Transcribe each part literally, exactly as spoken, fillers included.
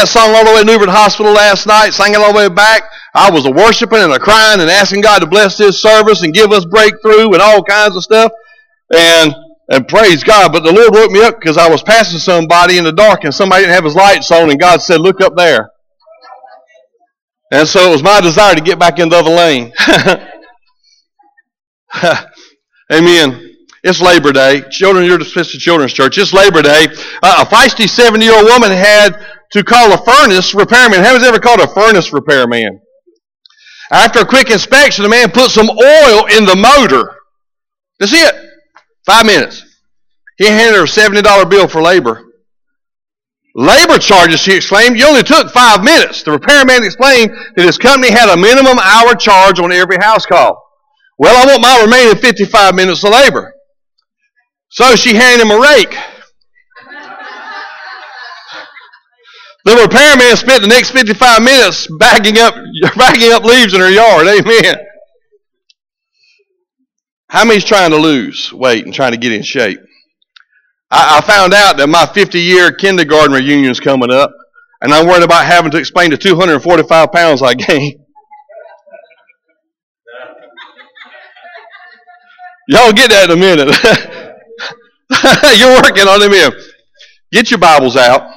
That song all the way to Newbert Hospital last night, sang it all the way back. I was a worshiping and a crying and asking God to bless this service and give us breakthrough and all kinds of stuff. And and praise God. But the Lord woke me up because I was passing somebody in the dark and somebody didn't have his lights on, and God said, look up there. And so it was my desire to get back in the other lane. Amen. It's Labor Day. Children, you're dismissed to Children's Church. It's Labor Day. Uh, a feisty seventy-year-old woman had to call a furnace repairman. Who has ever called a furnace repairman? After a quick inspection, the man put some oil in the motor. That's it. Five minutes. He handed her a seventy dollar bill for labor. Labor charges, she exclaimed. You only took five minutes. The repairman explained that his company had a minimum hour charge on every house call. Well, I want my remaining fifty-five minutes of labor. So she handed him a rake. The repairman spent the next fifty-five minutes bagging up, bagging up leaves in her yard. Amen. How many's trying to lose weight and trying to get in shape? I, I found out that my fifty-year kindergarten reunion is coming up, and I'm worried about having to explain the two hundred forty-five pounds I gained. Y'all get that in a minute. You're working on them here. Get your Bibles out.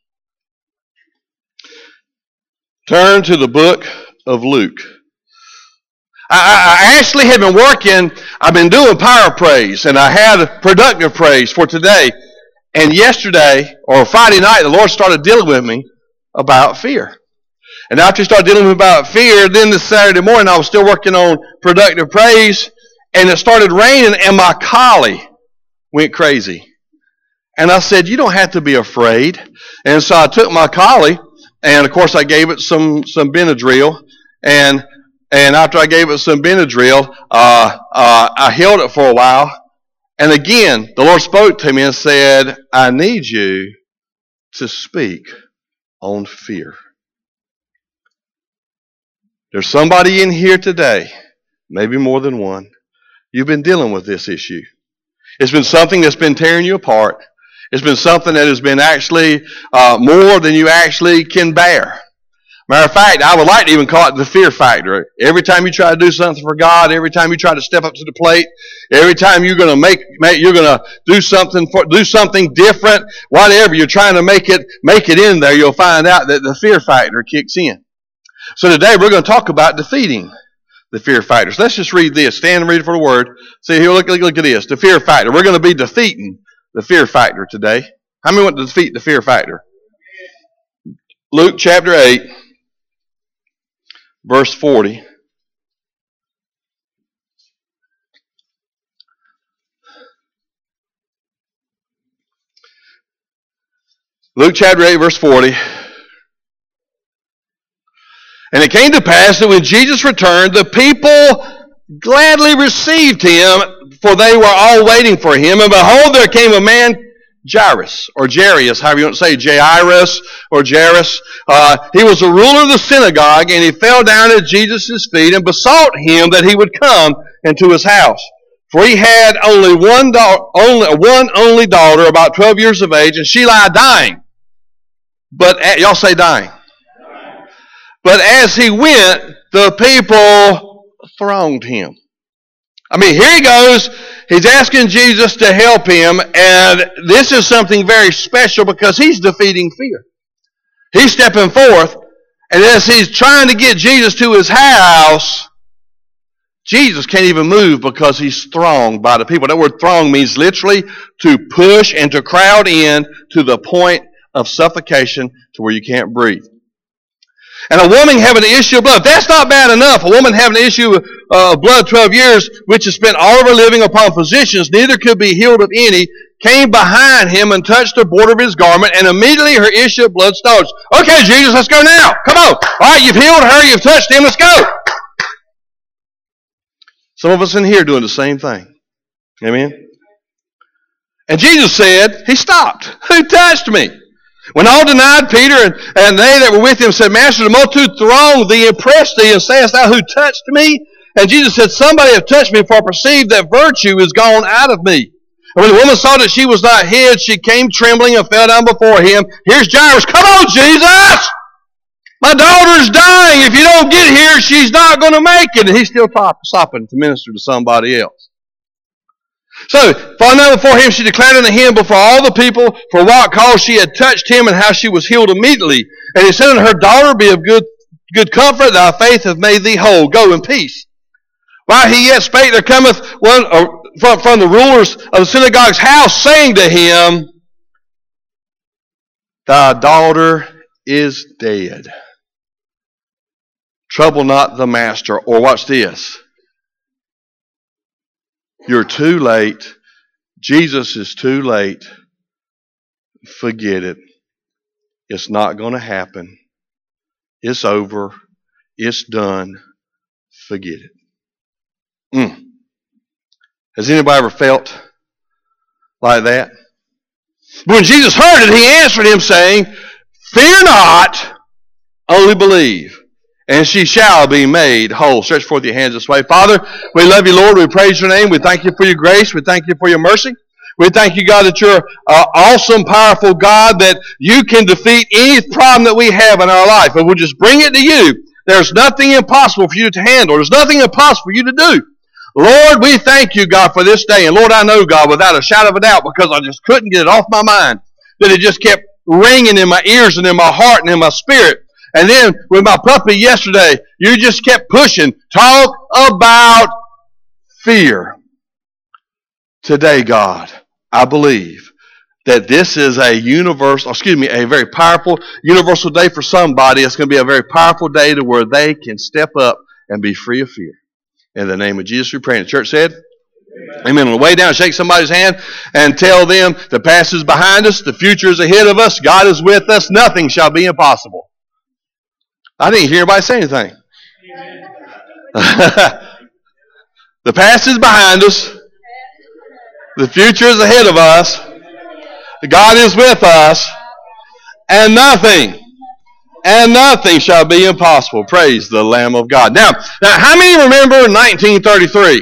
Turn to the book of Luke. I, I actually have been working, I've been doing power praise, and I had productive praise for today. And yesterday, or Friday night, the Lord started dealing with me about fear. And after He started dealing with me about fear, then this Saturday morning, I was still working on productive praise, and it started raining, and my collie went crazy. And I said, you don't have to be afraid. And so I took my collie, and of course I gave it some, some Benadryl. And and after I gave it some Benadryl, uh, uh, I held it for a while. And again, the Lord spoke to me and said, I need you to speak on fear. There's somebody in here today, maybe more than one. You've been dealing with this issue. It's been something that's been tearing you apart. It's been something that has been actually uh, more than you actually can bear. Matter of fact, I would like to even call it the fear factor. Every time you try to do something for God, every time you try to step up to the plate, every time you're going to make, make you're going to do something for, do something different, whatever you're trying to make it, make it in there, you'll find out that the fear factor kicks in. So today we're going to talk about defeating the fear factors. Let's just read this. Stand and read it for the word. See here, look, look, look at this. The fear factor. We're going to be defeating the fear factor today. How many want to defeat the fear factor? Luke chapter eight, verse forty. Luke chapter eight, verse forty. And it came to pass that when Jesus returned, the people gladly received him, for they were all waiting for him. And behold, there came a man, Jairus, or Jairus, however you want to say, Jairus or Jairus. Uh, he was the ruler of the synagogue, and he fell down at Jesus' feet and besought him that he would come into his house. For he had only one, da- only, one only daughter, about twelve years of age, and she lay dying. But, at, y'all say dying. But as he went, the people thronged him. I mean, here he goes. He's asking Jesus to help him. And this is something very special because he's defeating fear. He's stepping forth. And as he's trying to get Jesus to his house, Jesus can't even move because he's thronged by the people. That word throng means literally to push and to crowd in to the point of suffocation to where you can't breathe. And a woman having an issue of blood. That's not bad enough. A woman having an issue of uh, blood twelve years, which has spent all of her living upon physicians, neither could be healed of any, came behind him and touched the border of his garment, and immediately her issue of blood stopped. Okay, Jesus, let's go now. Come on. All right, you've healed her, you've touched him, let's go. Some of us in here doing the same thing. Amen? And Jesus said, he stopped. Who touched me? When all denied, Peter and, and they that were with him said, Master, the multitude thronged thee and pressed thee, and sayest thou, who touched me? And Jesus said, somebody hath touched me, for I perceive that virtue is gone out of me. And when the woman saw that she was not hid, she came trembling and fell down before him. Here's Jairus. Come on, Jesus! daughter's dying. If you don't get here, she's not going to make it. And he's still stopping to minister to somebody else. So, falling down before him, she declared unto him before all the people for what cause she had touched him and how she was healed immediately. And he said unto her, daughter, be of good, good comfort, thy faith hath made thee whole. Go in peace. While he yet spake, there cometh one uh, from, from the rulers of the synagogue's house, saying to him, thy daughter is dead. Trouble not the master. Or watch this. You're too late. Jesus is too late. Forget it. It's not going to happen. It's over. It's done. Forget it. Mm. Has anybody ever felt like that? But when Jesus heard it, he answered him, saying, fear not, only believe, and she shall be made whole. Stretch forth your hands this way. Father, we love you, Lord. We praise your name. We thank you for your grace. We thank you for your mercy. We thank you, God, that you're an awesome, powerful God, that you can defeat any problem that we have in our life. And we'll just bring it to you. There's nothing impossible for you to handle. There's nothing impossible for you to do. Lord, we thank you, God, for this day. And Lord, I know, God, without a shadow of a doubt, because I just couldn't get it off my mind, that it just kept ringing in my ears and in my heart and in my spirit. And then with my puppy yesterday, you just kept pushing. Talk about fear. Today, God, I believe that this is a universal, excuse me, a very powerful, universal day for somebody. It's going to be a very powerful day to where they can step up and be free of fear. In the name of Jesus, we pray. And the church said, Amen. Amen. On the way down, shake somebody's hand and tell them the past is behind us, the future is ahead of us, God is with us, nothing shall be impossible. I didn't hear anybody say anything. The past is behind us. The future is ahead of us. God is with us. And nothing, and nothing shall be impossible. Praise the Lamb of God. Now, now how many remember nineteen thirty-three?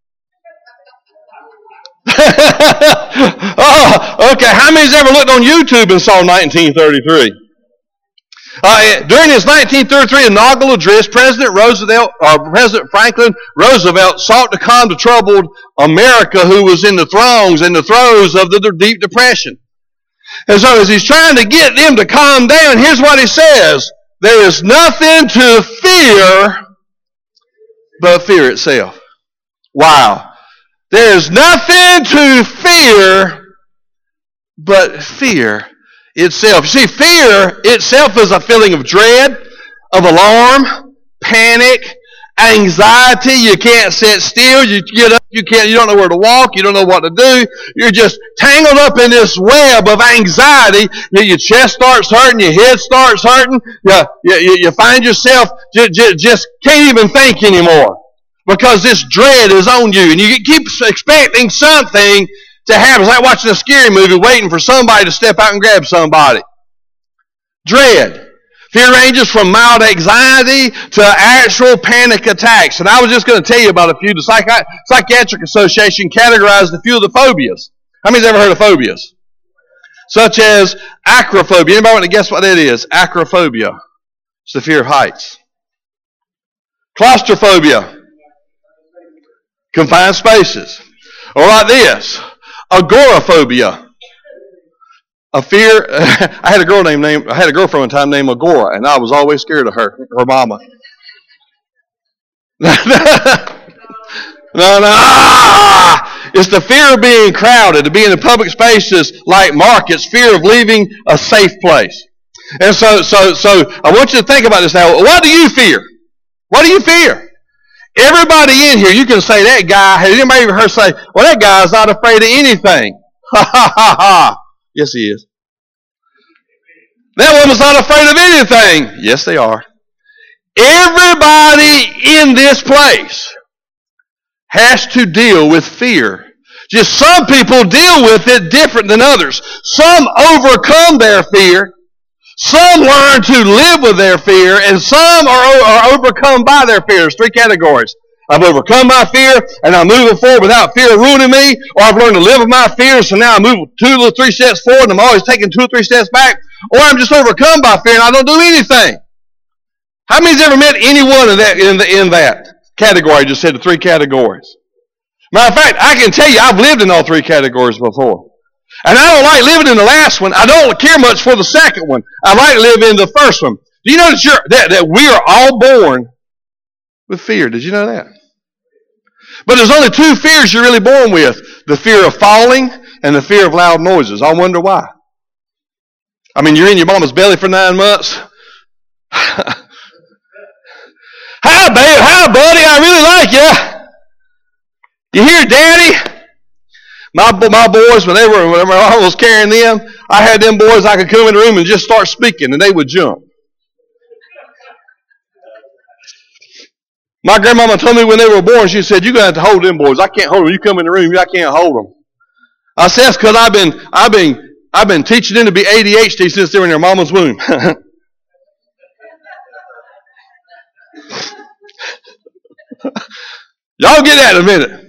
Oh, okay. How many's ever looked on YouTube and saw nineteen thirty-three? Uh, during his nineteen thirty-three inaugural address, President Roosevelt, uh, President Franklin Roosevelt sought to calm the troubled America, who was in the throngs and the throes of the Deep Depression. And so, as he's trying to get them to calm down, here's what he says: there is nothing to fear but fear itself. Wow! There is nothing to fear but fear itself. You see, fear itself is a feeling of dread, of alarm, panic, anxiety. You can't sit still. You get up, you can't. You don't know where to walk. You don't know what to do. You're just tangled up in this web of anxiety. Your chest starts hurting. Your head starts hurting. You, you, you find yourself just, just can't even think anymore because this dread is on you, and you keep expecting something to happen. It's like watching a scary movie, waiting for somebody to step out and grab somebody. Dread. Fear ranges from mild anxiety to actual panic attacks. And I was just going to tell you about a few. The Psychi- Psychiatric Association categorized a few of the phobias. How many's ever heard of phobias? Such as acrophobia. Anybody want to guess what that is? Acrophobia. It's the fear of heights. Claustrophobia. Confined spaces. Or like this. Agoraphobia. A fear. I had a girl named, named I had a girlfriend one time named Agora, and I was always scared of her, her mama. no, no. Ah! It's the fear of being crowded, to be in the public spaces like markets, fear of leaving a safe place. And so, so, so I want you to think about this now. What do you fear? What do you fear? Everybody in here, you can say that guy. Has anybody ever heard say, "Well, that guy's not afraid of anything"? Ha ha ha ha. Yes, he is. That woman's not afraid of anything. Yes, they are. Everybody in this place has to deal with fear. Just some people deal with it different than others. Some overcome their fear. Some learn to live with their fear. And some are, are overcome by their fears. Three categories. I've overcome my fear, and I'm moving forward without fear ruining me. Or I've learned to live with my fear, so now I move two or three steps forward, and I'm always taking two or three steps back. Or I'm just overcome by fear, and I don't do anything. How many's ever met anyone in that, in, the, in that category? I just said the three categories. Matter of fact, I can tell you I've lived in all three categories before. And I don't like living in the last one. I don't care much for the second one. I like to live in the first one. Do you know that, you're, that, that we are all born with fear? Did you know that? But there's only two fears you're really born with. The fear of falling and the fear of loud noises. I wonder why. I mean, you're in your mama's belly for nine months. Hi, babe. Hi, buddy. I really like you. You hear, Daddy? My my boys, when they were, when I was carrying them, I had them boys, I could come in the room and just start speaking, and they would jump. My grandmama told me when they were born, she said, "You're going to have to hold them boys. I can't hold them. You come in the room, I can't hold them." I said, "That's because I've been, I've been, I've been teaching them to be A D H D since they were in their mama's womb." Y'all get that in a minute.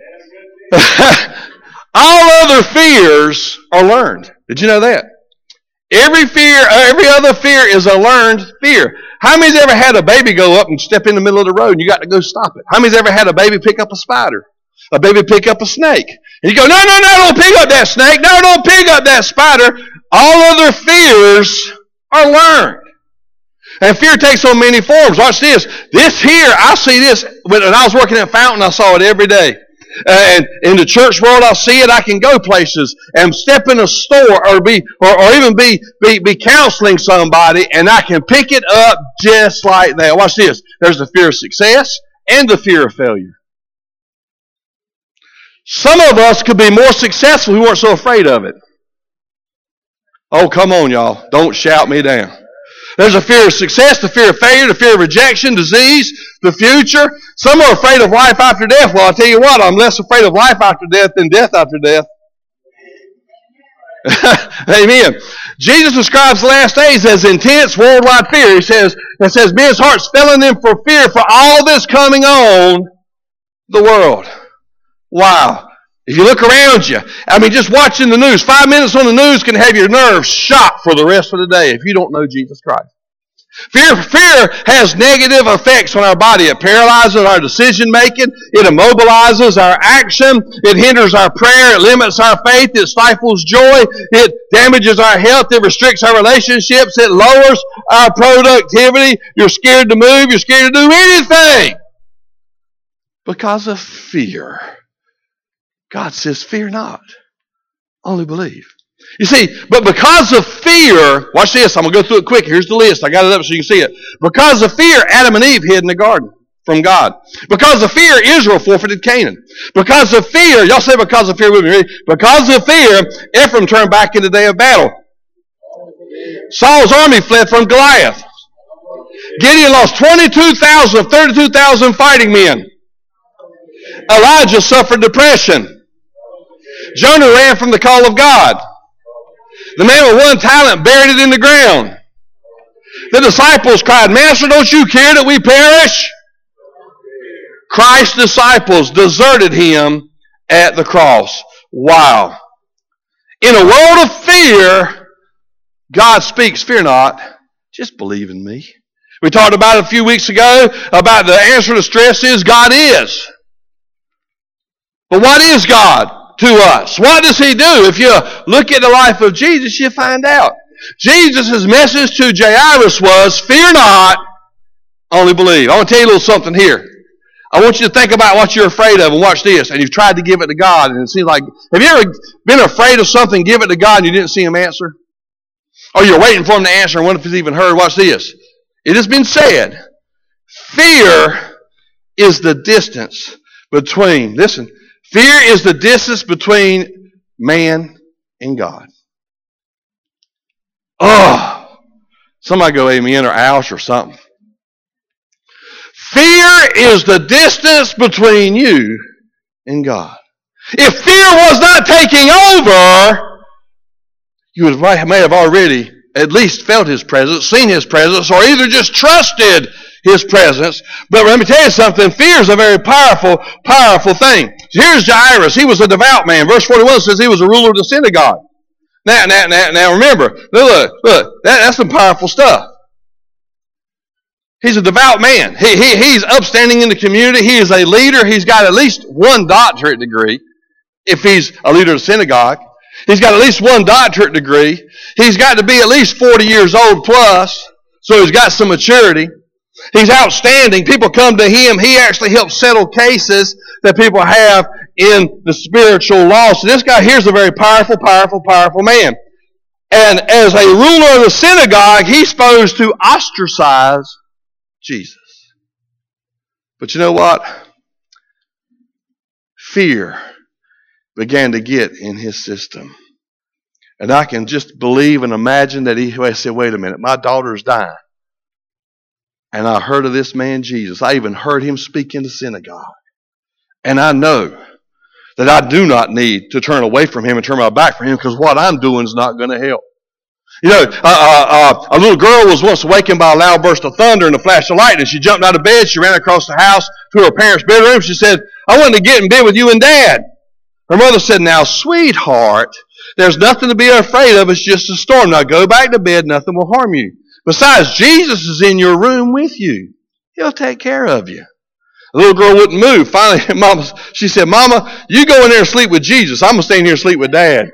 All other fears are learned. Did you know that? Every fear, every other fear is a learned fear. How many's ever had a baby go up and step in the middle of the road and you got to go stop it? How many's ever had a baby pick up a spider? A baby pick up a snake? And you go, no, no, no, don't pick up that snake. No, don't pick up that spider. All other fears are learned. And fear takes on many forms. Watch this. This here, I see this. When I was working at Fountain, I saw it every day. And in the church world, I see it. I can go places and step in a store or be, or, or even be, be, be counseling somebody, and I can pick it up just like that. Watch this. There's the fear of success and the fear of failure. Some of us could be more successful if we weren't so afraid of it. Oh, come on, y'all. Don't shout me down. There's a fear of success, the fear of failure, the fear of rejection, disease, the future. Some are afraid of life after death. Well, I'll tell you what, I'm less afraid of life after death than death after death. Amen. Jesus describes the last days as intense worldwide fear. He says, it says, men's hearts failing them for fear for all that's coming on the world. Wow. If you look around you, I mean, just watching the news, five minutes on the news can have your nerves shot for the rest of the day if you don't know Jesus Christ. Fear, fear has negative effects on our body. It paralyzes our decision making. It immobilizes our action. It hinders our prayer. It limits our faith. It stifles joy. It damages our health. It restricts our relationships. It lowers our productivity. You're scared to move. You're scared to do anything because of fear. God says, fear not, only believe. You see, but because of fear, watch this, I'm going to go through it quick. Here's the list. I got it up so you can see it. Because of fear, Adam and Eve hid in the garden from God. Because of fear, Israel forfeited Canaan. Because of fear, y'all say because of fear with me. Because of fear, Ephraim turned back in the day of battle. Saul's army fled from Goliath. Gideon lost twenty-two thousand of thirty-two thousand fighting men. Elijah suffered depression. Jonah ran from the call of God. The man with one talent buried it in the ground. The disciples cried, Master, don't you care that we perish? Christ's disciples deserted him at the cross. Wow. In a world of fear, God speaks, fear not, just believe in me. We talked about it a few weeks ago about the answer to stress is God is. But what is God to us? What does he do? If you look at the life of Jesus, you find out. Jesus' message to Jairus was, fear not, only believe. I want to tell you a little something here. I want you to think about what you're afraid of and watch this. And you've tried to give it to God and it seems like, have you ever been afraid of something, give it to God and you didn't see him answer? Or you're waiting for him to answer and wonder if he's even heard. Watch this. It has been said, fear is the distance between, listen, fear is the distance between man and God. Oh, somebody go amen or ouch or something. Fear is the distance between you and God. If fear was not taking over, you would have, may have already at least felt his presence, seen his presence, or either just trusted his presence. But let me tell you something, fear is a very powerful, powerful thing. Here's Jairus. He was a devout man. Verse forty-one says he was a ruler of the synagogue. Now, now, now, now remember, look, look, that, that's some powerful stuff. He's a devout man. He, he, he's upstanding in the community. He is a leader. He's got at least one doctorate degree if he's a leader of the synagogue. He's got at least one doctorate degree. He's got to be at least forty years old plus, so he's got some maturity. He's outstanding. People come to him. He actually helps settle cases that people have in the spiritual law. So this guy here is a very powerful, powerful, powerful man. And as a ruler of the synagogue, he's supposed to ostracize Jesus. But you know what? Fear began to get in his system. And I can just believe and imagine that he said, wait a minute, my daughter's dying. And I heard of this man Jesus. I even heard him speak in the synagogue. And I know that I do not need to turn away from him and turn my back from him, because what I'm doing is not going to help. You know, uh, uh, uh, a little girl was once awakened by a loud burst of thunder and a flash of lightning. She jumped out of bed. She ran across the house to her parents' bedroom. She said, I want to get in bed with you and Dad. Her mother said, now, sweetheart, there's nothing to be afraid of. It's just a storm. Now go back to bed. Nothing will harm you. Besides, Jesus is in your room with you. He'll take care of you. The little girl wouldn't move. Finally, Mama, she said, Mama, you go in there and sleep with Jesus. I'm going to stay in here and sleep with Dad.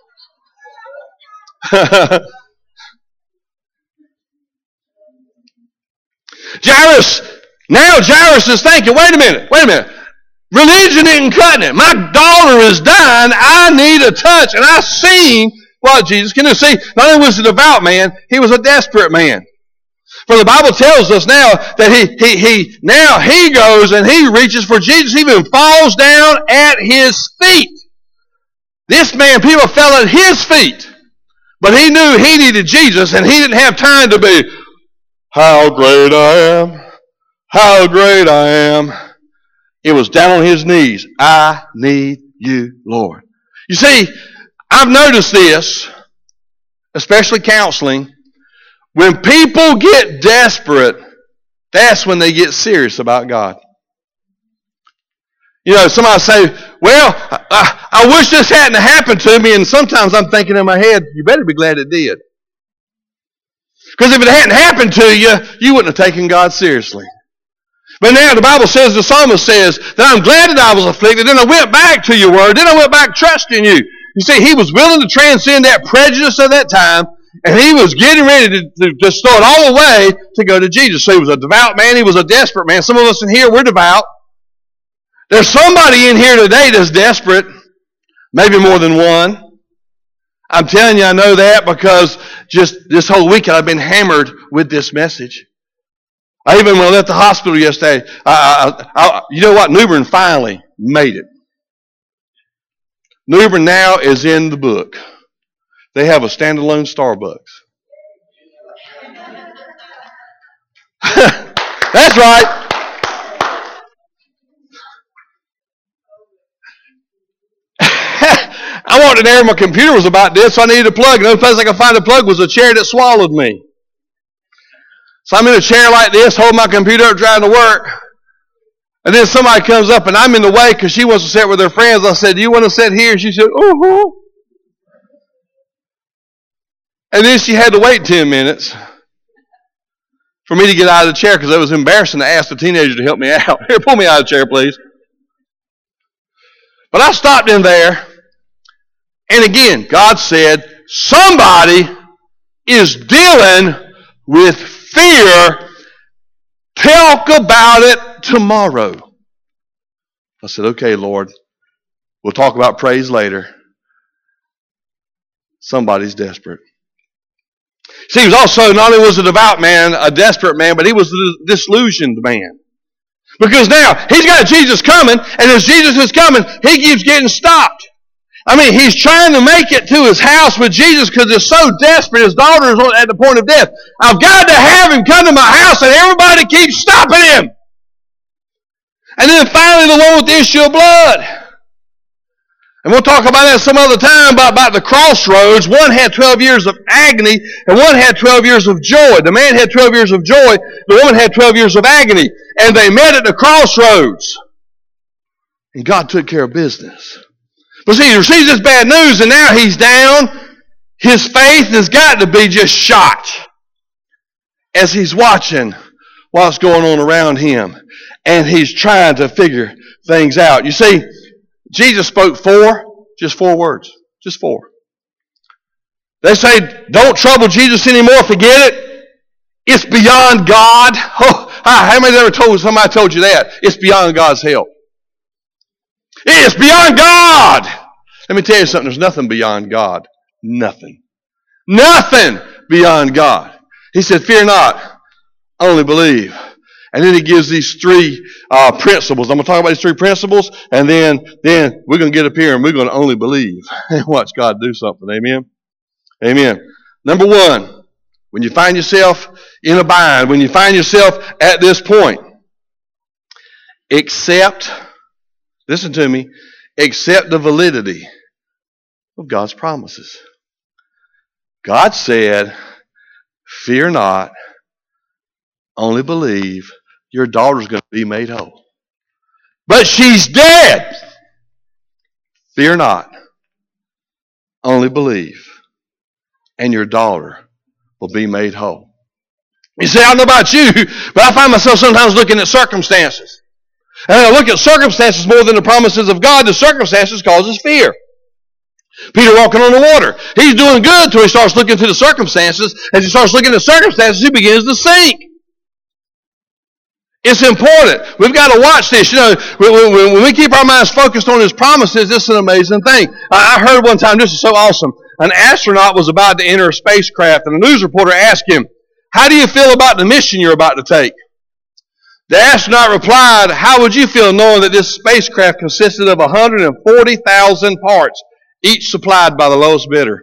Jairus, now Jairus is thinking, wait a minute, wait a minute. Religion isn't cutting it. My daughter is dying. I need a touch. And I seen what Jesus can do. See, not only was he a devout man, he was a desperate man. For the Bible tells us now that he, he, he, now he goes and he reaches for Jesus. He even falls down at his feet. This man, people fell at his feet. But he knew he needed Jesus, and he didn't have time to be, how great I am, how great I am. It was down on his knees. I need you, Lord. You see, I've noticed this, especially counseling. When people get desperate, that's when they get serious about God. You know, somebody say, well, I, I wish this hadn't happened to me. And sometimes I'm thinking in my head, you better be glad it did. Because if it hadn't happened to you, you wouldn't have taken God seriously. But now the Bible says, the psalmist says, that I'm glad that I was afflicted. Then I went back to your word. Then I went back trusting you. You see, he was willing to transcend that prejudice of that time. And he was getting ready to, to, to start all the way to go to Jesus. So he was a devout man. He was a desperate man. Some of us in here, we're devout. There's somebody in here today that's desperate. Maybe more than one. I'm telling you, I know that because just this whole weekend I've been hammered with this message. I even when I left the hospital yesterday, I, I, I, you know what? New Bern finally made it. New Bern now is in the book. They have a standalone Starbucks. That's right. I wanted to know my computer was about this, so I needed a plug. And the only place I could find a plug was a chair that swallowed me. So I'm in a chair like this, holding my computer up, trying to work. And then somebody comes up, and I'm in the way because she wants to sit with her friends. I said, do you want to sit here? And she said, uh-huh. And then she had to wait ten minutes for me to get out of the chair because it was embarrassing to ask the teenager to help me out. Here, pull me out of the chair, please. But I stopped in there. And again, God said, somebody is dealing with fear. Talk about it tomorrow. I said, okay, Lord. We'll talk about praise later. Somebody's desperate. See, he was also, not only was a devout man, a desperate man, but he was a disillusioned man. Because now, he's got Jesus coming, and as Jesus is coming, he keeps getting stopped. I mean, he's trying to make it to his house with Jesus because he's so desperate. His daughter is at the point of death. I've got to have him come to my house, and everybody keeps stopping him. And then finally, the one with the issue of blood. And we'll talk about that some other time, about, about the crossroads. One had twelve years of agony, and one had twelve years of joy. The man had twelve years of joy. The woman had twelve years of agony. And they met at the crossroads. And God took care of business. But see, he receives this bad news, and now he's down. His faith has got to be just shot as he's watching what's going on around him. And he's trying to figure things out. You see, Jesus spoke four, just four words. Just four. They say, don't trouble Jesus anymore, forget it. It's beyond God. Oh, how many ever told somebody told you that? It's beyond God's help. It's beyond God. Let me tell you something. There's nothing beyond God. Nothing. Nothing beyond God. He said, fear not, only believe. And then he gives these three uh, principles. I'm going to talk about these three principles, and then, then we're going to get up here and we're going to only believe and watch God do something. Amen? Amen. Number one, when you find yourself in a bind, when you find yourself at this point, accept, listen to me, accept the validity of God's promises. God said, fear not, only believe, your daughter's going to be made whole. But she's dead. Fear not, only believe, and your daughter will be made whole. You say, I don't know about you, but I find myself sometimes looking at circumstances. And I look at circumstances more than the promises of God. The circumstances causes fear. Peter walking on the water. He's doing good until he starts looking to the circumstances. As he starts looking at the circumstances, he begins to sink. It's important. We've got to watch this. You know, when, when we keep our minds focused on His promises, this is an amazing thing. I heard one time, this is so awesome. An astronaut was about to enter a spacecraft, and a news reporter asked him, how do you feel about the mission you're about to take? The astronaut replied, how would you feel knowing that this spacecraft consisted of one hundred forty thousand parts, each supplied by the lowest bidder?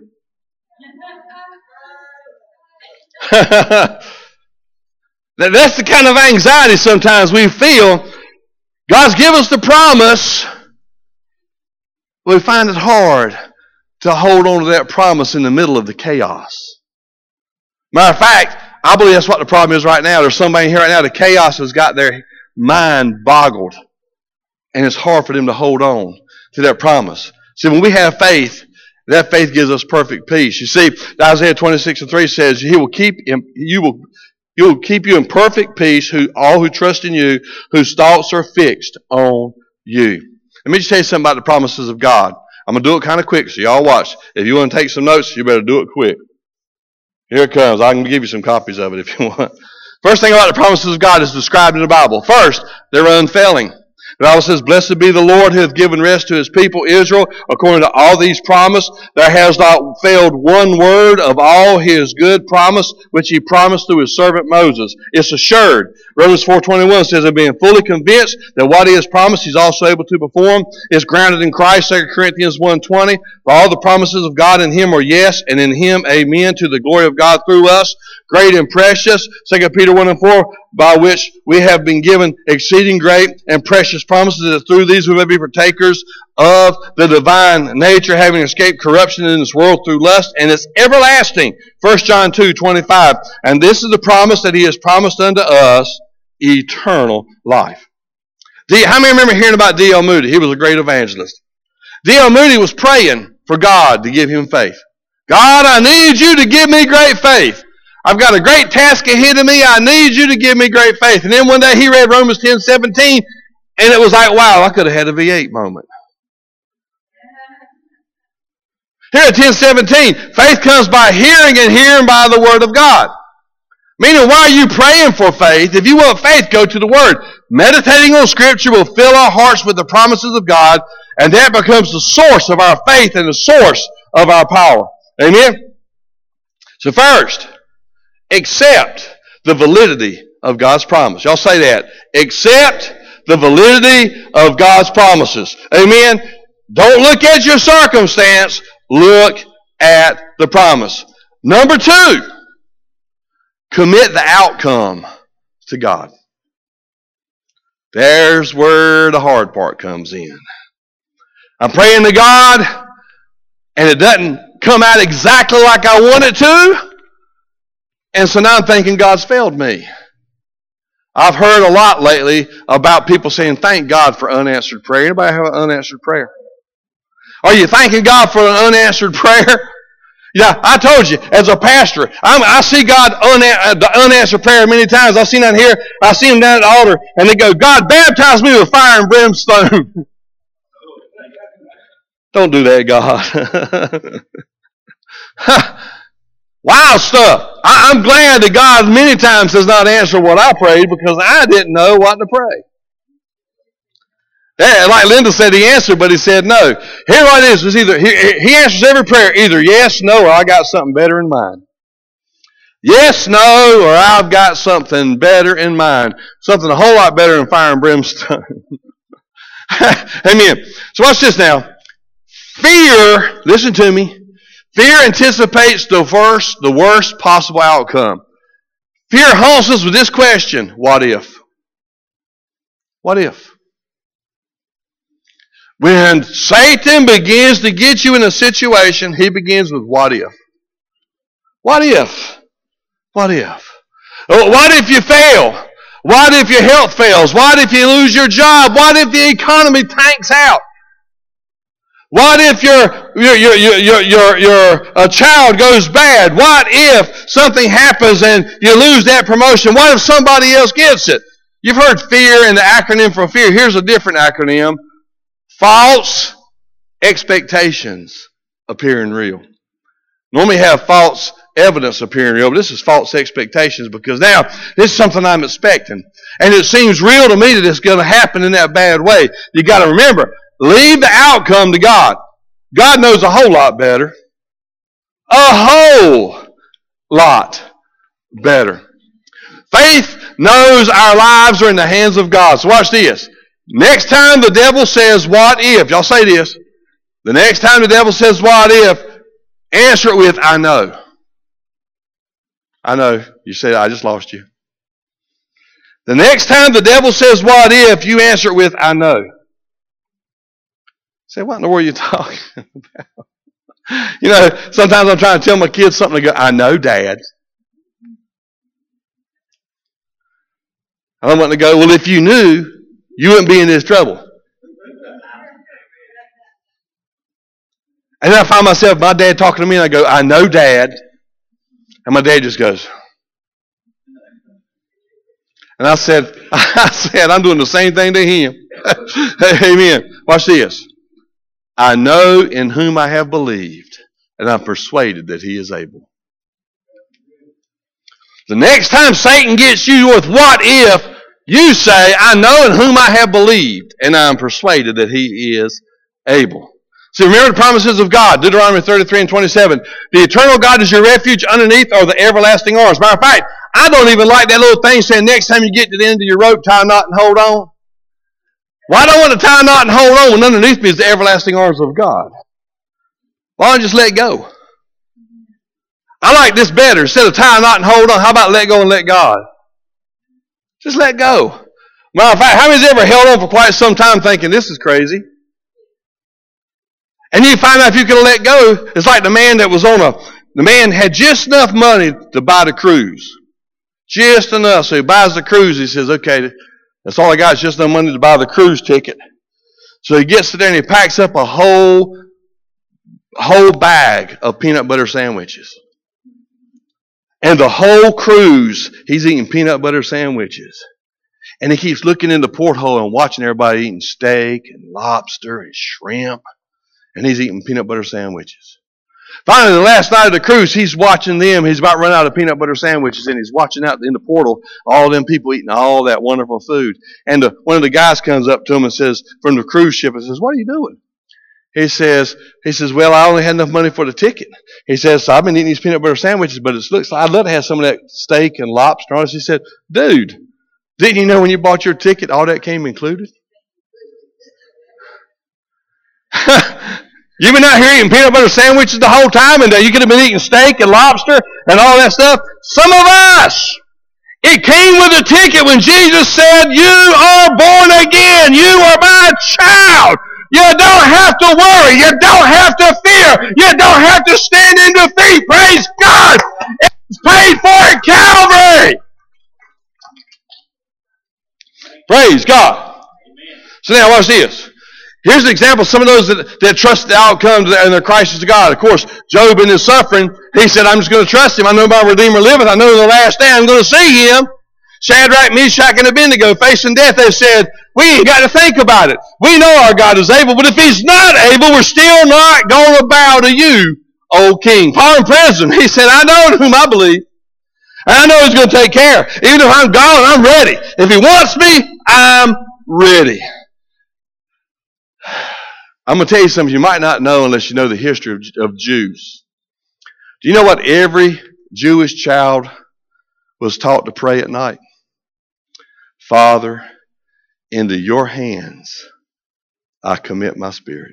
That's the kind of anxiety sometimes we feel. God's given us the promise, but we find it hard to hold on to that promise in the middle of the chaos. Matter of fact, I believe that's what the problem is right now. There's somebody here right now, the chaos has got their mind boggled, and it's hard for them to hold on to that promise. See, when we have faith, that faith gives us perfect peace. You see, Isaiah twenty-six and three says, He will keep him, you will He will keep you in perfect peace, who all who trust in you, whose thoughts are fixed on you. Let me just tell you something about the promises of God. I'm going to do it kind of quick, so y'all watch. If you want to take some notes, you better do it quick. Here it comes. I can give you some copies of it if you want. First thing about the promises of God is described in the Bible. First, they're unfailing. The Bible says, blessed be the Lord who hath given rest to His people Israel. According to all these promises, there has not failed one word of all His good promise, which He promised through His servant Moses. It's assured. Romans four twenty-one says, and being fully convinced that what He has promised He's also able to perform, is grounded in Christ. Second Corinthians one twenty, for all the promises of God in Him are yes, and in Him amen, to the glory of God through us. Great and precious, Second Peter one and four, by which we have been given exceeding great and precious promises, that through these we may be partakers of the divine nature, having escaped corruption in this world through lust, and it's everlasting. First John two twenty-five, and this is the promise that He has promised unto us, eternal life. D, how many remember hearing about D L Moody? He was a great evangelist. D L Moody was praying for God to give him faith. God, I need you to give me great faith. I've got a great task ahead of me. I need you to give me great faith. And then one day he read Romans ten seventeen, and it was like, wow, I could have had a V eight moment. Here at ten seventeen, faith comes by hearing, and hearing by the Word of God. Meaning, why are you praying for faith? If you want faith, go to the Word. Meditating on Scripture will fill our hearts with the promises of God, and that becomes the source of our faith and the source of our power. Amen? So first, accept the validity of God's promise. Y'all say that. Accept the validity of God's promises. Amen? Don't look at your circumstance. Look at the promise. Number two, commit the outcome to God. There's where the hard part comes in. I'm praying to God, and it doesn't come out exactly like I want it to. And so now I'm thinking God's failed me. I've heard a lot lately about people saying, thank God for unanswered prayer. Anybody have an unanswered prayer? Are you thanking God for an unanswered prayer? Yeah, I told you, as a pastor, I'm, I see God una- unanswered prayer many times. I've seen that here. I've seen them down at the altar, and they go, God, baptize me with fire and brimstone. Don't do that, God. Wild stuff. I, I'm glad that God many times does not answer what I prayed because I didn't know what to pray. Yeah, like Linda said, he answered, but he said no. Here what it is, is either he, he answers every prayer, either yes, no, or I got something better in mind. Yes, no, or I've got something better in mind. Something a whole lot better than fire and brimstone. Amen. So watch this now. Fear, listen to me. Fear anticipates the worst, the worst possible outcome. Fear haunts us with this question: what if? What if? When Satan begins to get you in a situation, he begins with what if? What if? What if? What if you fail? What if your health fails? What if you lose your job? What if the economy tanks out? What if your your your your your your, your uh, child goes bad? What if something happens and you lose that promotion? What if somebody else gets it? You've heard fear and the acronym for fear. Here's a different acronym. False expectations appearing real. Normally have false evidence appearing real, but this is false expectations because now this is something I'm expecting. And it seems real to me that it's going to happen in that bad way. You got to remember, leave the outcome to God. God knows a whole lot better. A whole lot better. Faith knows our lives are in the hands of God. So watch this. Next time the devil says, what if? Y'all say this. The next time the devil says, what if? Answer it with, I know. I know. You say, I just lost you. The next time the devil says, what if? You answer it with, I know. Say, what in the world are you talking about? You know, sometimes I'm trying to tell my kids something. They go, I know, Dad. I want to go, well, if you knew, you wouldn't be in this trouble. And then I find myself, my dad talking to me, and I go, I know, Dad. And my dad just goes. And I said, I said, I'm doing the same thing to him. Amen. Watch this. I know in whom I have believed, and I'm persuaded that he is able. The next time Satan gets you with what if, you say, I know in whom I have believed, and I am persuaded that he is able. See, remember the promises of God. Deuteronomy thirty-three and twenty-seven. The eternal God is your refuge. Underneath are the everlasting arms. Matter of fact, I don't even like that little thing saying next time you get to the end of your rope, tie a knot and hold on. Why do I want to tie a knot and hold on when underneath me is the everlasting arms of God? Why don't I just let go? I like this better. Instead of tie a knot and hold on, how about let go and let God? Just let go. Matter of fact, how many's ever held on for quite some time thinking this is crazy? And you find out if you can let go, it's like the man that was on a, the man had just enough money to buy the cruise. Just enough. So he buys the cruise. He says, okay, that's all I got is just enough money to buy the cruise ticket. So he gets there and he packs up a whole, whole bag of peanut butter sandwiches. And the whole cruise, he's eating peanut butter sandwiches. And he keeps looking in the porthole and watching everybody eating steak and lobster and shrimp. And he's eating peanut butter sandwiches. Finally, the last night of the cruise, he's watching them. He's about run out of peanut butter sandwiches, and he's watching out in the portal all them people eating all that wonderful food. And the, one of the guys comes up to him and says, from the cruise ship, and says, what are you doing? He says, he says, well, I only had enough money for the ticket. He says, so I've been eating these peanut butter sandwiches, but it looks like I'd love to have some of that steak and lobster on it. He said, dude, didn't you know when you bought your ticket, all that came included? You've been out here eating peanut butter sandwiches the whole time, and you could have been eating steak and lobster and all that stuff. Some of us, it came with a ticket when Jesus said, you are born again. You are my child. You don't have to worry. You don't have to fear. You don't have to stand in defeat. Praise God. It's paid for at Calvary. Praise God. So now watch this. Here's an example of some of those that, that trust the outcomes and their crisis to God. Of course, Job in his suffering, he said, I'm just going to trust him. I know my Redeemer liveth. I know in the last day I'm going to see him. Shadrach, Meshach, and Abednego facing death, they said, we ain't got to think about it. We know our God is able, but if he's not able, we're still not going to bow to you, O King. Paul in prison, he said, I know in whom I believe. And I know he's going to take care. Even if I'm gone, I'm ready. If he wants me, I'm ready. I'm going to tell you something you might not know unless you know the history of, of Jews. Do you know what every Jewish child was taught to pray at night? Father, into your hands I commit my spirit.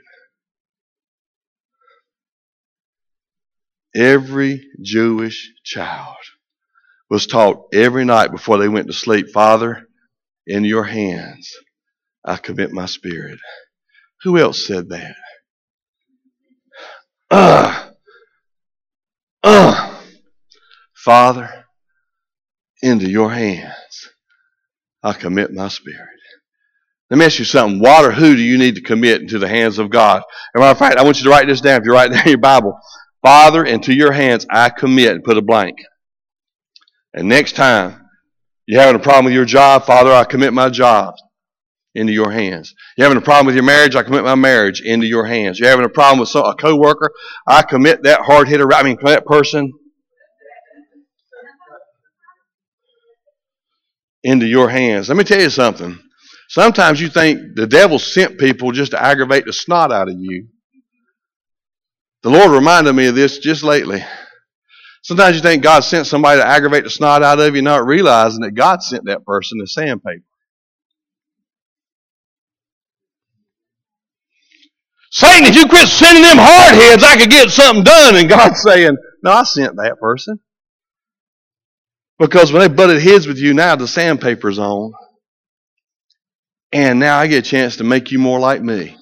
Every Jewish child was taught every night before they went to sleep, Father, in your hands I commit my spirit. Who else said that? Uh, uh, Father, into your hands I commit my spirit. Let me ask you something. What or who do you need to commit into the hands of God? As a matter of fact, I want you to write this down. If you write down in your Bible, Father, into your hands I commit, and put a blank. And next time you're having a problem with your job, Father, I commit my job into your hands. You're having a problem with your marriage, I commit my marriage into your hands. You're having a problem with a co-worker, I commit that hard hitter, I mean, that person into your hands. Let me tell you something. Sometimes you think the devil sent people just to aggravate the snot out of you. The Lord reminded me of this just lately. Sometimes you think God sent somebody to aggravate the snot out of you, not realizing that God sent that person as sandpaper. Satan, if you quit sending them hard heads, I could get something done. And God's saying, no, I sent that person. Because when they butted heads with you, now the sandpaper's on. And now I get a chance to make you more like me.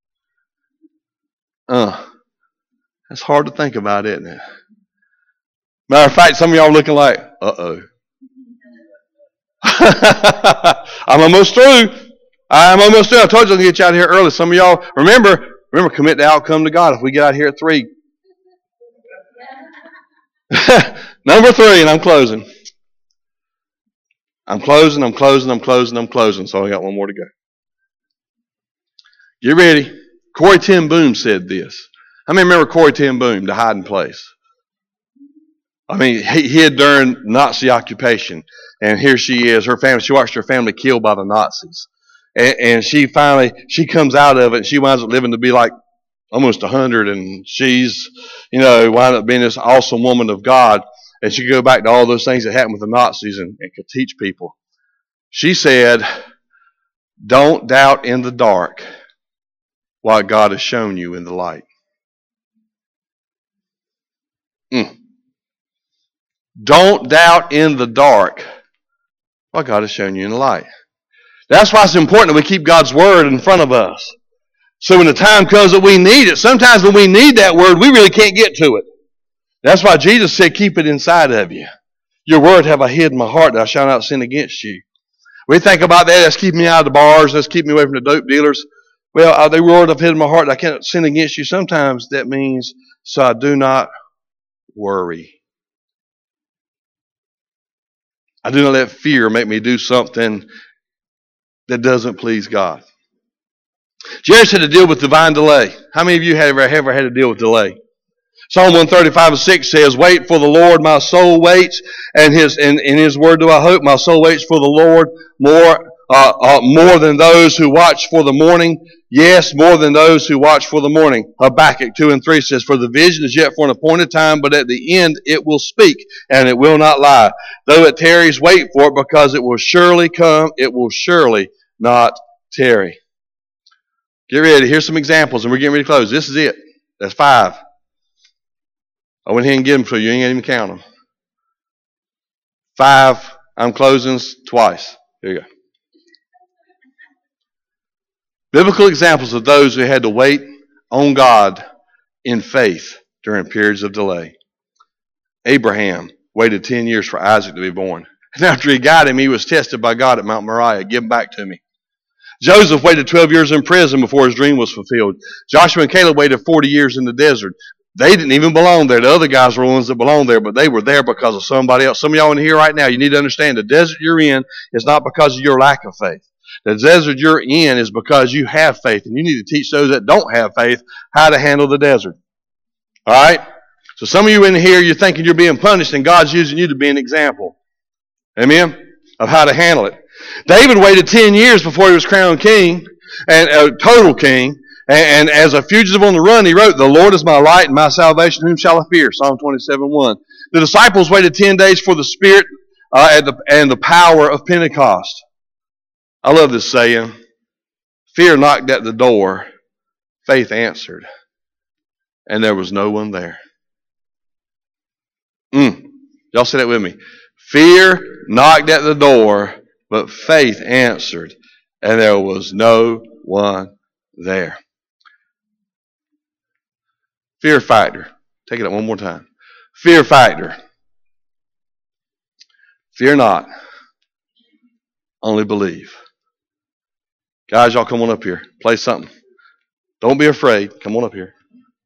Uh, that's hard to think about, isn't it? Matter of fact, some of y'all are looking like, uh-oh. I'm almost through. I'm almost through. I told you I'm going to get you out of here early. Some of y'all, remember, remember, commit the outcome to God if we get out here at three. Number three, and I'm closing. I'm closing, I'm closing, I'm closing, I'm closing. So I got one more to go. Get ready. Corrie ten Boom said this. How many remember Corrie ten Boom, The Hiding Place? I mean, he hid during Nazi occupation. And here she is, her family, she watched her family killed by the Nazis. And, and she finally, she comes out of it and she winds up living to be like almost a hundred. And she's, you know, wound up being this awesome woman of God. And she could go back to all those things that happened with the Nazis and, and could teach people. She said, don't doubt in the dark what God has shown you in the light. Mm. Don't doubt in the dark what God has shown you in the light. That's why it's important that we keep God's word in front of us. So when the time comes that we need it, sometimes when we need that word, we really can't get to it. That's why Jesus said, keep it inside of you. Your word have I hid in my heart that I shall not sin against you. We think about that, that's keeping me out of the bars, that's keeping me away from the dope dealers. Well, the word I've hid in my heart that I can't sin against you. Sometimes that means, so I do not worry. I do not let fear make me do something that doesn't please God. Jairus had to deal with divine delay. How many of you have ever, have ever had to deal with delay? Psalm one thirty-five and six says, wait for the Lord, my soul waits, and his in, in his word do I hope. My soul waits for the Lord more uh, uh, more than those who watch for the morning. Yes, more than those who watch for the morning. Habakkuk two and three says, for the vision is yet for an appointed time, but at the end it will speak, and it will not lie. Though it tarries, wait for it, because it will surely come, it will surely not tarry. Get ready. Here's some examples, and we're getting ready to close. This is it. That's five. I went ahead and give them to you. You ain't even count them. Five. I'm closing twice. Here you go. Biblical examples of those who had to wait on God in faith during periods of delay. Abraham waited ten years for Isaac to be born. And after he got him, he was tested by God at Mount Moriah. Give him back to me. Joseph waited twelve years in prison before his dream was fulfilled. Joshua and Caleb waited forty years in the desert. They didn't even belong there. The other guys were the ones that belonged there, but they were there because of somebody else. Some of y'all in here right now, you need to understand the desert you're in is not because of your lack of faith. The desert you're in is because you have faith, and you need to teach those that don't have faith how to handle the desert. All right? So some of you in here, you're thinking you're being punished, and God's using you to be an example. Amen? Of how to handle it. David waited ten years before he was crowned king, and a uh, total king. And, and as a fugitive on the run, he wrote, "The Lord is my light and my salvation, whom shall I fear?" Psalm twenty-seven one. The disciples waited ten days for the Spirit uh, and, the, and the power of Pentecost. I love this saying. Fear knocked at the door. Faith answered. And there was no one there. Mm. Y'all say that with me. Fear knocked at the door, but faith answered. And there was no one there. Fear factor. Take it up one more time. Fear factor. Fear not. Only believe. Guys, y'all come on up here. Play something. Don't be afraid. Come on up here.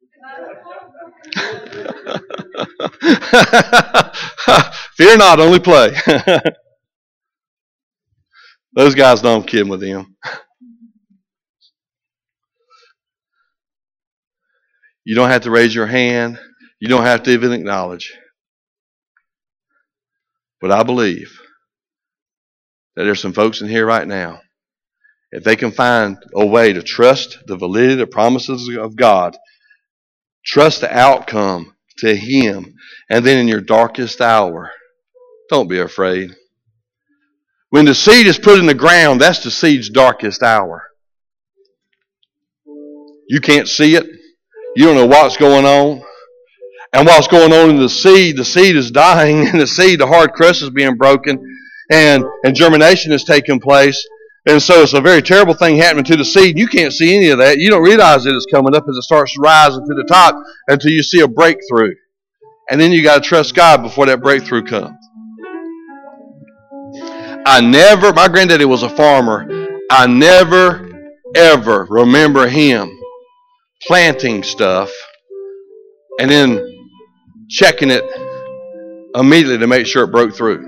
Fear not, only play. Those guys know I'm kidding with them. You don't have to raise your hand. You don't have to even acknowledge. But I believe that there's some folks in here right now. If they can find a way to trust the validity of promises of God, trust the outcome to Him, and then in your darkest hour, don't be afraid. When the seed is put in the ground, that's the seed's darkest hour. You can't see it. You don't know what's going on. And what's going on in the seed, the seed is dying, and the seed, the hard crust is being broken, and, and germination is taking place. And so it's a very terrible thing happening to the seed. You can't see any of that. You don't realize that it's coming up as it starts rising to the top until you see a breakthrough. And then you got to trust God before that breakthrough comes. I never, my granddaddy was a farmer. I never, ever remember him planting stuff and then checking it immediately to make sure it broke through.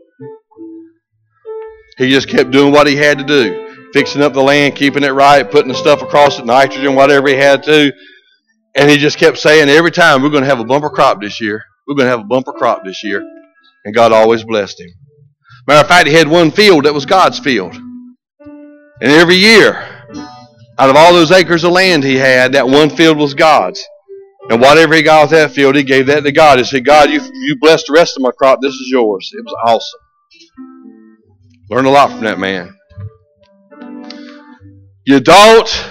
He just kept doing what he had to do. Fixing up the land, keeping it right, putting the stuff across it, nitrogen, whatever he had to. And he just kept saying every time, we're going to have a bumper crop this year. We're going to have a bumper crop this year. And God always blessed him. Matter of fact, he had one field that was God's field. And every year, out of all those acres of land he had, that one field was God's. And whatever he got with that field, he gave that to God. He said, God, you, you blessed the rest of my crop. This is yours. It was awesome. Learned a lot from that man. You don't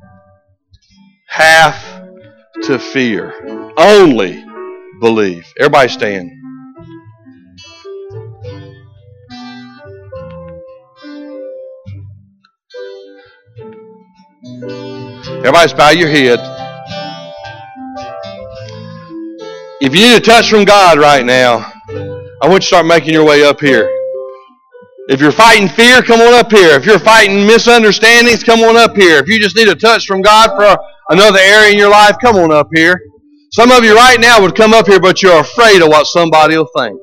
have to fear. Only believe. Everybody stand. Everybody bow your head. If you need a touch from God right now, I want you to start making your way up here. If you're fighting fear, come on up here. If you're fighting misunderstandings, come on up here. If you just need a touch from God for another area in your life, come on up here. Some of you right now would come up here, but you're afraid of what somebody will think.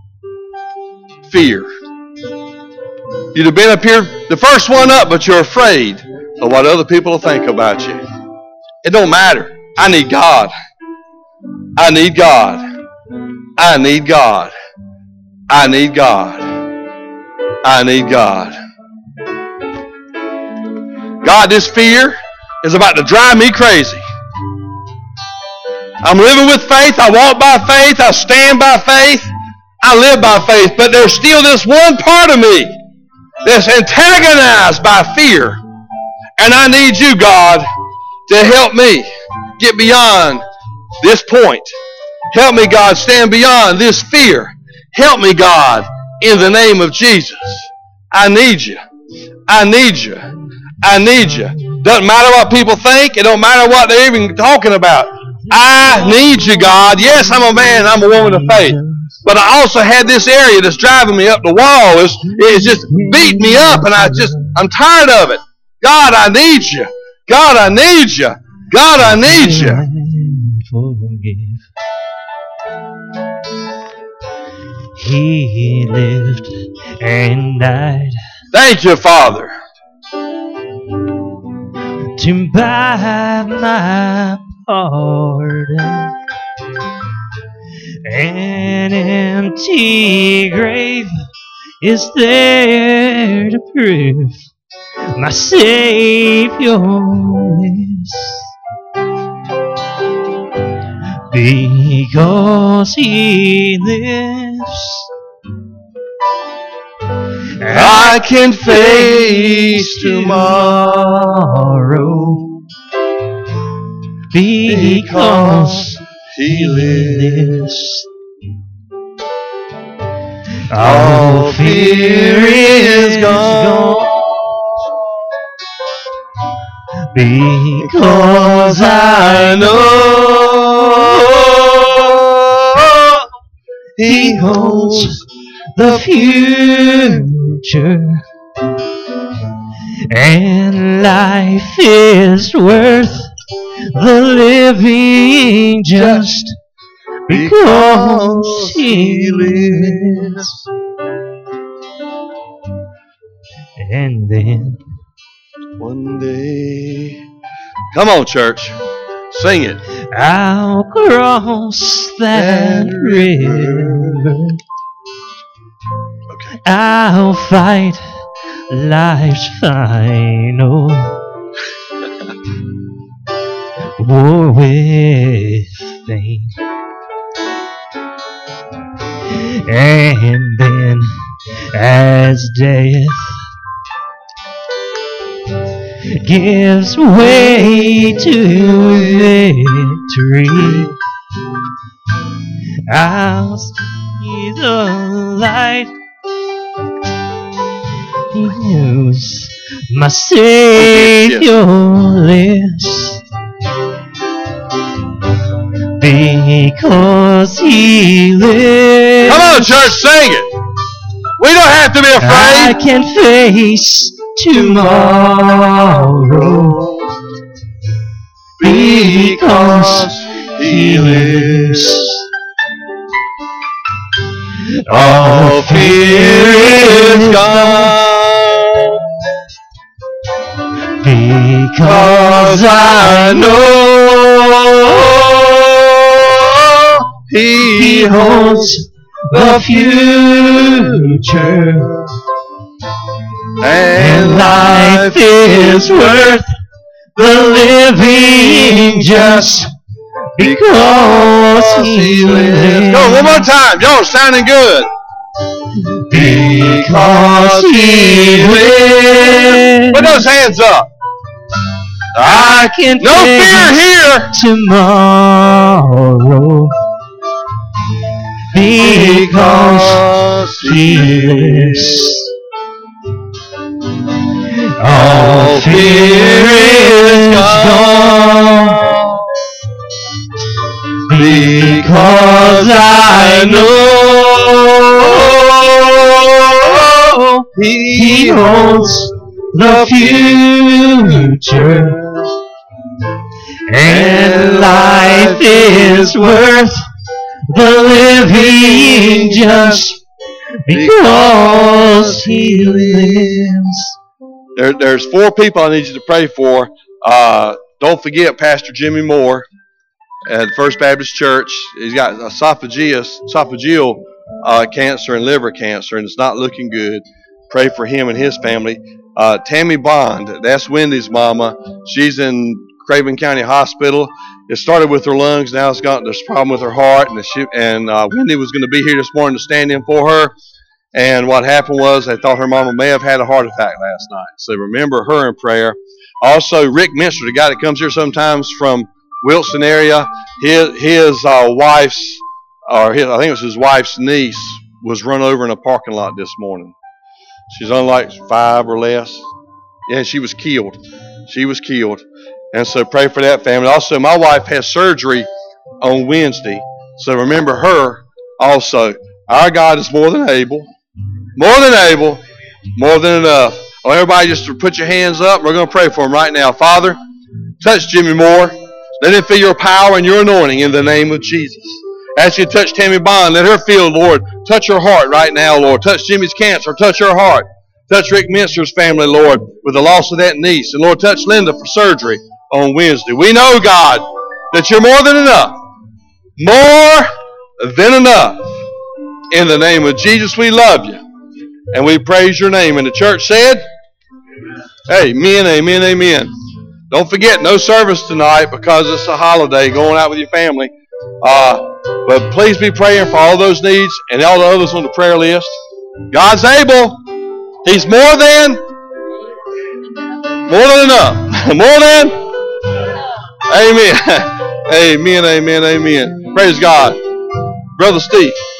Fear. You'd have been up here, the first one up, but you're afraid of what other people will think about you. It don't matter. I need God. I need God. I need God. I need God. I need God. God, this fear is about to drive me crazy. I'm living with faith. I walk by faith. I stand by faith. I live by faith. But there's still this one part of me that's antagonized by fear. And I need you, God, to help me get beyond this point. Help me, God, stand beyond this fear. Help me, God, in the name of Jesus. I need you. I need you. I need you. Doesn't matter what people think. It don't matter what they're even talking about. I need you, God. Yes, I'm a man. I'm a woman of faith. But I also had this area that's driving me up the wall. It's, it's just beating me up, and I just, I'm tired of it. God, I need you. God, I need you. God, I need you. Forgive. He lived and died Thank you, Father. to buy my pardon. An empty grave is there to prove my Savior lives. Because He lives, I can face tomorrow. Because He lives. all fear is gone. Because I know He holds the future, and life is worth the living just because He lives. And then One day. Come on, church. Sing it. I'll cross that river. Okay. I'll fight life's final war with fame. And then as death gives way to victory, I'll see the light. Use my Savior lives. Because He lives. Come on, church, sing it. We don't have to be I afraid. can face tomorrow. Because He lives. All fear is gone. Because I know He holds the future, and life is worth the living just because He lives. Go one more time. Y'all are sounding good. Because He lives. Put those hands up. I can No fear here. tomorrow. Because He lives. All fear is gone. Because I know He holds the future, and life is worth the living just because He lives. There, there's four people I need you to pray for. Uh, don't forget Pastor Jimmy Moore at First Baptist Church. He's got esophageal, esophageal uh, cancer and liver cancer, and it's not looking good. Pray for him and his family. Uh, Tammy Bond, that's Wendy's mama. She's in Craven County Hospital. It started with her lungs. Now it's got this problem with her heart. And, she, and uh, Wendy was going to be here this morning to stand in for her. And what happened was they thought her mama may have had a heart attack last night. So remember her in prayer. Also, Rick Minster, the guy that comes here sometimes from Wilson area, his, his uh, wife's, or his, I think it was his wife's niece, was run over in a parking lot this morning. She's on like five or less. Yeah, she was killed. She was killed. And so pray for that family. Also, my wife has surgery on Wednesday. So remember her also. Our God is more than able, more than able, more than enough. Oh, everybody just put your hands up. We're going to pray for him right now. Father, touch Jimmy Moore. Let him feel your power and your anointing in the name of Jesus. Ask you to touch Tammy Bond. Let her feel, Lord, touch her heart right now, Lord. Touch Jimmy's cancer. Touch her heart. Touch Rick Minster's family, Lord, with the loss of that niece. And, Lord, touch Linda for surgery on Wednesday. We know, God, that you're more than enough. More than enough. In the name of Jesus, we love you. And we praise your name. And the church said, amen, amen, amen. Don't forget, no service tonight because it's a holiday, going out with your family. Uh, but please be praying for all those needs and all the others on the prayer list. God's able. He's more than, more than enough. More than, amen. Amen, amen, amen. Praise God. Brother Steve.